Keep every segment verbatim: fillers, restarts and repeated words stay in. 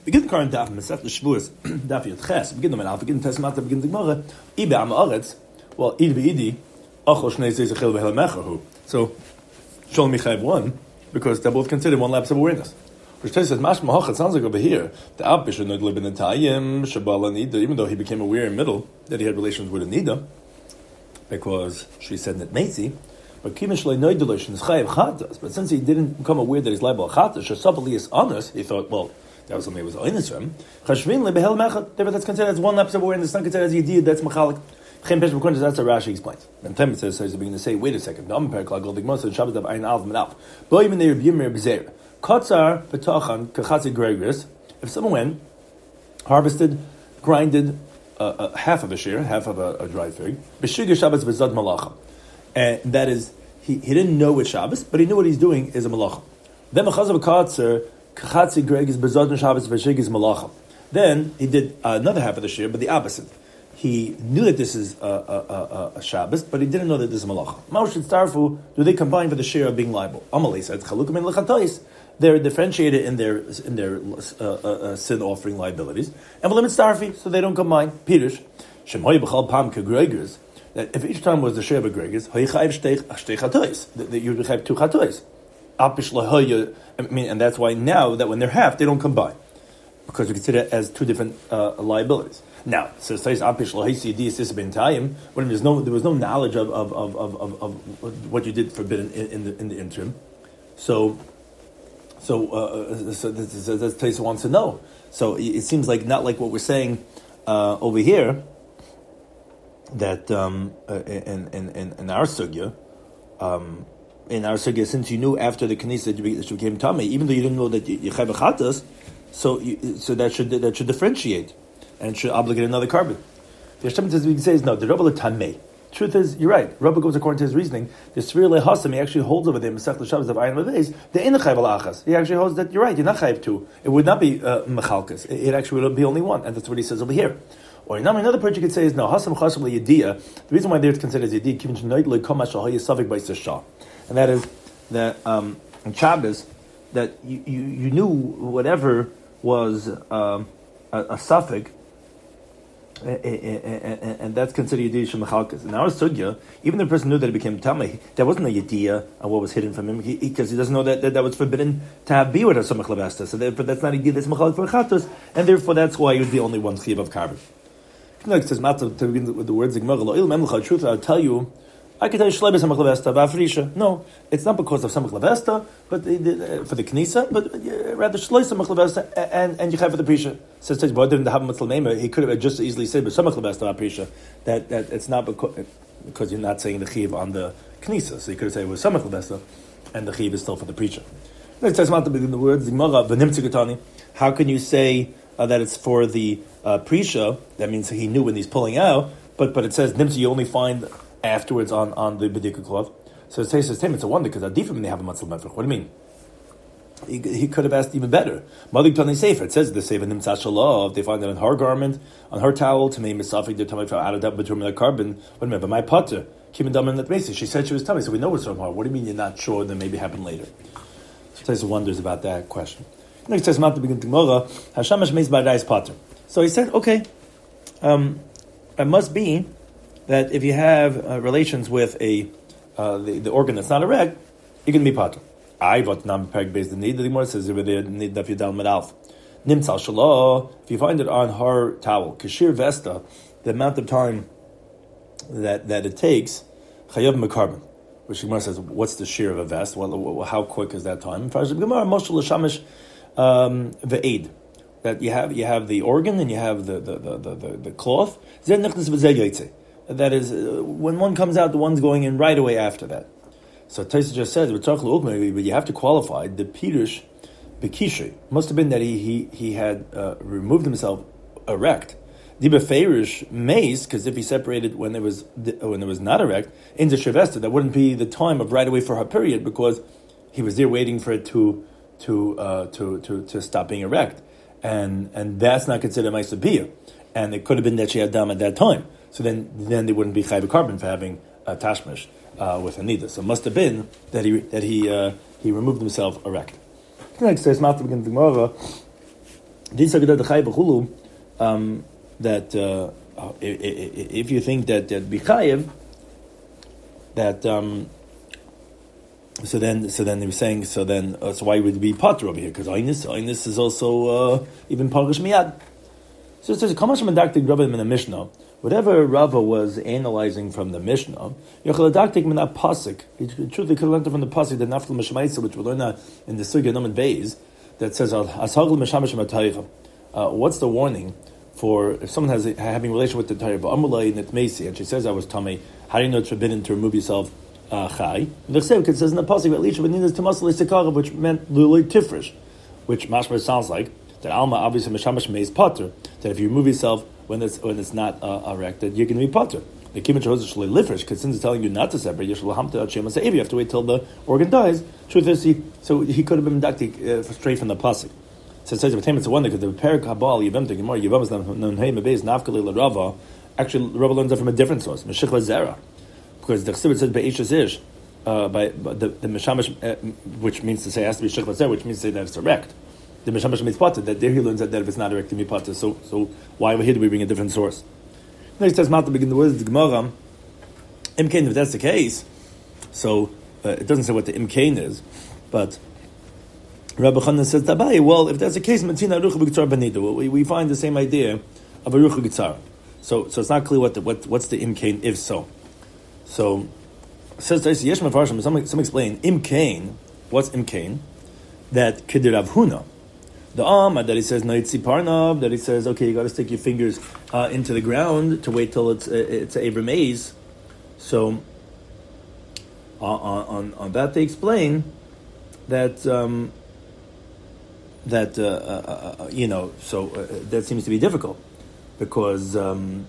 Begin the current daf Masechet Shavuos daf Yud Ches. Begin the Menal. Begin the Tesmata. Begin the Gemara. Ibe Am Haaretz. Well, Idi beIdi. Achol Shnei Zezachil VeHelamechahu. So Shalom Michayev one because they're both considered one lapse of awareness. Which says Mashma Hach. It sounds like over here the Ab should not live in the Tayim Shabala Nida, even though he became aware in the middle that he had relations with a Nida because she said that Meitzi. But Kimishly Noidelish is Chayev Chatas. But since he didn't become aware that he's liable Chatas, Shasabali is honest, he thought, well, that was something that was honest for him. Chashvin lebehel mechad. Therefore, that's considered as one lapse of awareness. It's not considered as yediyah. That's machalik. Chem pesh b'kundas. That's what Rashi explains. And Temet says, so he's beginning to say, wait a second. The Amper Kla Goldik Moshe Shabbat of Ein Alv Menaf. Bo even there b'yimir b'zer. Kotzar b'tachan kachatzi gregris. If someone went, harvested, grinded uh, uh, half of a shear, half of a, a dried fig, b'shigah Shabbat b'zad malacha, and that is he, he didn't know what Shabbos, but he knew what he's doing is a malacha. Then mechazav kotzar. Greg is Shabbos is Malacha. Then he did uh, another half of the shir, but the opposite. He knew that this is a, a, a, a Shabbos, but he didn't know that this is Malacha. Maush and Starfu, do they combine for the share of being liable? Amalei said, Chalukim and Lechatayis. They're differentiated in their in their uh, uh, uh, sin offering liabilities. And Valim and Starfi, so they don't combine. Pirush, Shemoy B'chal Pam Kegregers, that if each time was the share of a Gregers, Hayichayev Shtei Chatois, that you would have two Chatois. I mean, and that's why now that when they're half, they don't combine because we consider it as two different uh, liabilities. Now, so says apish lohisi dis ben time when there's no there was no knowledge of of, of, of, of what you did forbidden in, in the in the interim. So, so uh, so this, this, this Taisa wants to know. So it seems like not like what we're saying uh, over here that um, uh, in, in in in our sugya. Um, In our sugya, since you knew after the kanisa that you became tamei, even though you didn't know that you chayv chatas, so you, so that should that should differentiate and should obligate another carbon. The Hashem says we can say is no. The Rabbi tamei. Truth is, you're right. Rabbi goes according to his reasoning. The Sfir lehasam he actually holds over there Masechet Shabbos of Ayin Maveis. The in chayv alachas he actually holds that you're right. You're not chayv two. It would not be uh, mechalkas. It, it actually would be only one, and that's what he says over here. Or now another part you could say is no. Hasam chasam leyediyah. The reason why they're considered as yediyah kivin shenoid lekomash shahayis savik by sishah. And that is that um, in Shabbos, that you, you, you knew whatever was um, a, a suffix, and, and, and that's considered Yediyah Shemachalkas. In our Sugya, even the person knew that it became Tamei, there wasn't a Yediyah on what was hidden from him, because he, he doesn't know that, that that was forbidden to have be with a Samach Levesta. So therefore that's not a Yediyah, that's Machalik for Chatos, and therefore that's why he was the only one Chiv of carbon. It says, to begin with the words, truth, I'll tell you, I can tell you Shleibah Samach Levesta, Vafrisha. No, it's not because of Samach Levesta, but the, the, for the Knisa, but uh, rather Shleibah Samach Levesta and and Yechai for the Prisha. Says so, but didn't have Mitzvah. He could have just easily said, but Samach Levesta Vafrisha. That that it's not because, because you're not saying the Chiv on the Knisa, so you could have said it was Samach Levesta, and the Chiv is still for the Prisha. It says not to begin the words Gemara V'Nimtzigatani. How can you say uh, that it's for the uh, Prisha? That means he knew when he's pulling out, but but it says Nimtzi you only find afterwards on, on the B'dika cloth. So it says, it's a wonder, because Adifim when they have a Matzal Mefrach. What do you mean? He, he could have asked even better. Madik Tani Sefer, it says the Sefer Nimtzah Shalov, they find it on her garment, on her towel, to make Misafik, they're talking about out of that between the carbon. What do you mean? But my potter, Kim and Daman Natmesi, she said she was tummy, so we know it's from her. What do you mean you're not sure that maybe happened later? So Taisa wonders about that question. Next says, Mat begin tomorrow, Hashamash Meis Badais Potter. So he said, okay, um, it must be that if you have uh, relations with a uh, the, the organ that's not erect, you can be potter. I but nam peg based the need. The Gemara says over there need daf yudal medalf nimtzal shalah. If you find it on her towel, kashir vesta, the amount of time that that it takes chayav mekarbon. Which the Gemara says, what's the shear of a vest? Well, how quick is that time? Gemara moshel l'shamish ve'ed. That you have you have the organ and you have the the the the, the, the cloth. That is, uh, when one comes out, the one's going in right away after that. So Taisa just says, but you have to qualify. The Pirush Bekishay must have been that he he, he had uh, removed himself erect. The Beferish Maze, because if he separated when it was when it was not erect, into Shavesta, that wouldn't be the time of right away for her period, because he was there waiting for it to to uh, to, to to stop being erect, and and that's not considered Maisabiyah. And it could have been that she had dam at that time. So then, then they wouldn't be chayv carbon for having a tashmish uh, with a nida. So it must have been that he that he uh, he removed himself erect. Next says, "Not to begin the Gemara." um, that uh, if you think that that bichayev, that um, so then so then they were saying so then uh, so why would it be potter over here? Because Einis Einis is also uh, even parish miyad. So it says Kamash Medaktik Rabba in the Mishnah. Whatever Rava was analyzing from the Mishnah, Yochaladaktik min pasuk. He truly could have learned it from the pasuk that Naftal Mishmaisa, which we learn in the Sugya Nomen Beis, that says Ashagel Mishamash Mataycha. What's the warning for if someone has a, having a relation with the Torah? But Amulai Nitmesi, and she says I was tummy. How do you know it's forbidden to remove yourself uh, chai? The Chsev says in the pasuk at least V'ninas Tamasal Isikara, which meant Lulei Tifresh, which mashma sounds like that Alma obviously Mishamash Meis Potter. That if you remove yourself when it's when it's not uh, erected, you're going to be potter. The kimmich hozishli lifresh, because since it's telling you not to separate, you have to wait till the organ dies. Truth is, he so he could have been medaktik uh, straight from the pasuk. So it says it's a wonder because the parak habal yivam the gemara yivam is non hey mebez nafkali l'rava. Actually, Rava learns that from a different source, Meshich Zera, because the chsibit says be'ishes ish uh, by, by the the meshamash, uh, which means to say it has to be shich Zera, which means to say that it's erect. The Mishamash means potter, that there he learns that, that if it's not erect to be potter. So, so why over here do we bring a different source? Next says Mata begin the words of the Gemara. Imkain, if that's the case, so uh, it doesn't say what the Imkain is, but Rabbi Chanan says Tabai. Well, if that's the case, Matina Rucha B'Gitzar Benido, we we find the same idea of a Rucha Gitzar. So, so it's not clear what the what what's the Imkain if so. So says Yesh Mefarshim. Some some explain Imkain. What's Imkain? That Kedir Rav Huna. The Amma that he says Naitzi Parnav, that he says okay, you got to stick your fingers uh, into the ground to wait till it's uh, it's a maze. So uh, on on that they explain that um, that uh, uh, uh, you know so uh, that seems to be difficult because um,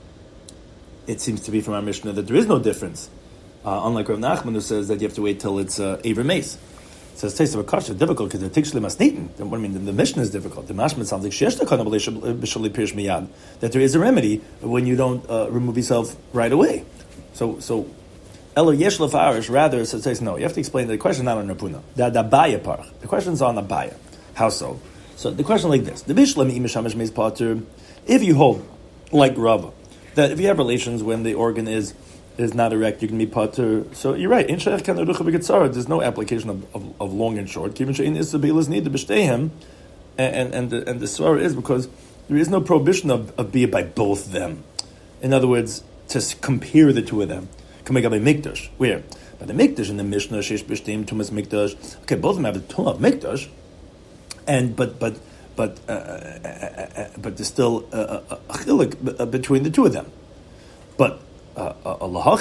it seems to be from our Mishnah that there is no difference. Uh, unlike Rav Nachman who says that you have to wait till it's uh, a maze. So it's taste of a kasha difficult because the tikshli must eaten. What I mean, the Mishnah is difficult. The mashman sounds like sheyesh takana b'shali pirish miyad, that there is a remedy when you don't uh, remove yourself right away. So, so elo yesh lefarish rather it says no. You have to explain that the question is not on Rapuna. The the baya parach. The question is on the baya. How so? So the question is like this: the bishlam imishamish meis pater. If you hold like Rava that if you have relations when the organ is is not erect, you can be potter. So you're right. In Sheikh Kan Rucha B'Gitzara, there's no application of, of, of long and short. Kivin Shein Isabelas need to b'shteihem, and and the, and the svara is because there is no prohibition of, of bia by both them. In other words, to compare the two of them, can make up a mikdash. Where by the mikdash in the Mishnah Sheish B'Shteim Tumas Mikdash. Okay, both of them have the tumah of mikdash, and but but but uh, uh, uh, uh, but there's still a, a, a chilik between the two of them, but. Uh, uh,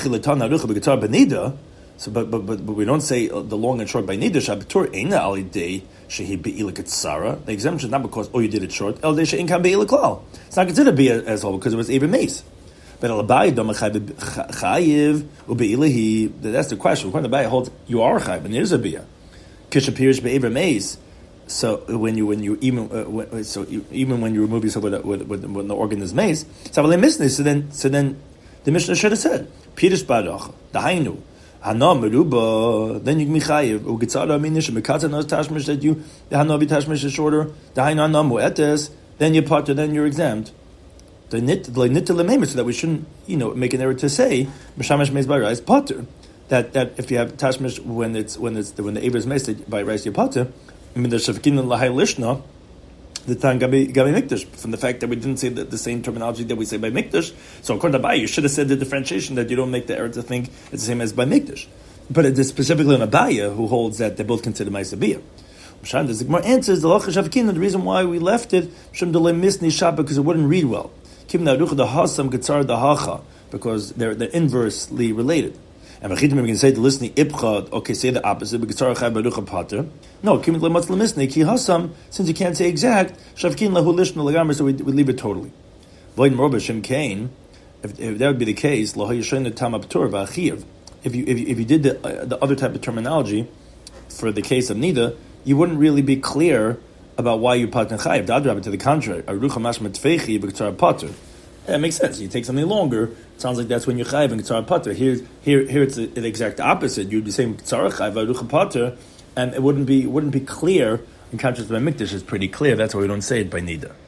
so, but, but but but we don't say uh, the long and short by nida. Shabatur eina alidei shehi be'ilik. The exemption is not because oh you did it short. El de she'in kan be'ilik klal. It's not considered be as whole because it was even mace. But alabai domachayv chayiv ube'ilahi. That's the question. When the bay holds you are chayiv and there's a bia. Kishapirish be'ever mace. So when you when you even uh, when, so you, even when you remove yourself with, with, with, when the organ is mace, so then so then. The Mishnah should have said, Pirish Barach, the Hainu, Hana Meruba, then you can be Chayiv, Ugitzara Minish, Mekata knows Tashmish that you, the Hanabi Tashmish is shorter, the Hainu Hana Muetes, then you're potter, then you're exempt. The nit, the nit to the so that we shouldn't, you know, make an error to say, Mishamish Meis by Rice, potter. That that if you have Tashmish when it's when it's when the Aver is made by Rice, you're potter. I mean, the Shavkin and Lahai Lishna, the time Gabi Gabi Mikdash, from the fact that we didn't say the, the same terminology that we say by Mikdash. So according to Abai, you should have said the differentiation that you don't make the error to think it's the same as by Mikdash. But it is specifically on Abaya who holds that they both consider Ma'aseh. Mshan, the Zigmar answers the Lach Shavkin, the reason why we left it, Shem Delay Misni Shabbat, because it wouldn't read well. Kim Naruch the Hasam Getzar the Hacha, because they're they're inversely related. And we can say the listening ipcha, okay, say the opposite, but Getzar Chai Baruch Pater. No, Kim Lematz Lemisni, Ki Hasam, since you can't say exact, Shavkin Lahu Lishna Lagamar, so we we leave it totally. Void Morba Shem Kain, if if that would be the case, Laha Yishayin the Tamaptur V'Achiv. If you if you, if you did the uh, the other type of terminology for the case of Nida, you wouldn't really be clear about why you pater chayiv. Dadrab, to the contrary, arucha mashma tfeichi b'ktzar pater. That makes sense. You take something longer. It sounds like that's when you're chayiv and ktzar pater. Here, here, here, it's the, the exact opposite. You'd be saying ktzar chayiv arucha pater, and it wouldn't be wouldn't be clear. in contrast to by Mikdash, it's pretty clear. That's why we don't say it by Nida.